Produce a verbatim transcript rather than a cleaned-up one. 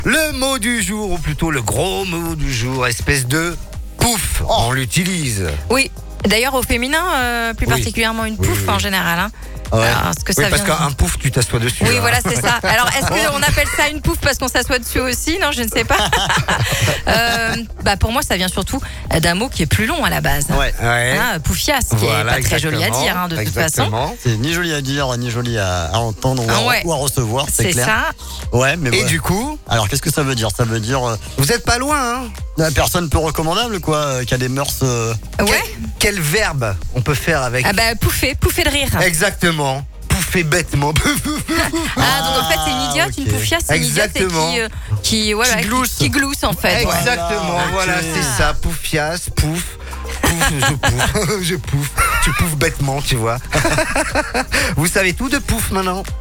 Le mot du jour, ou plutôt le gros mot du jour, espèce de pouf, Oh. on l'utilise. Oui. D'ailleurs, au féminin, euh, plus Oui. particulièrement une Oui, pouffe oui, en oui. général. Hein. Ouais. Alors, ce que Oui, ça parce vient- qu'un pouf, tu t'assois dessus. Oui, hein. voilà, c'est ça. Alors, est-ce qu'on appelle ça une pouffe parce qu'on s'assoit dessus aussi? Non, je ne sais pas. Euh, bah, pour moi, ça vient surtout d'un mot qui est plus long à la base. Ouais. Ouais. Hein, poufias, qui Voilà, est pas très joli à exactement, dire, hein, de toute façon. exactement. C'est ni joli à dire, ni joli à, à entendre ou à, Ah ouais. ou à recevoir, c'est C'est clair. ça. Ouais, mais Et ouais. du coup, Alors qu'est-ce que ça veut dire? Ça veut dire euh, vous êtes pas loin, hein? la personne peu recommandable, quoi, euh, qui a des mœurs. euh, Ouais. Quel, quel verbe on peut faire avec Ah bah, pouffer, pouffer de rire. Exactement. Pouffer bêtement. Ah, donc en fait, c'est une idiote, ok. une poufias, c'est une idiote et Exactement. qui, euh, qui, voilà, Qui glousse. qui glousse, en fait. ouais. Exactement, Voilà, voilà, ok. c'est ça. Poufias, pouf. Pouf, je pouf, je pouf. Tu poufes bêtement, tu vois. Vous savez tout de pouf maintenant?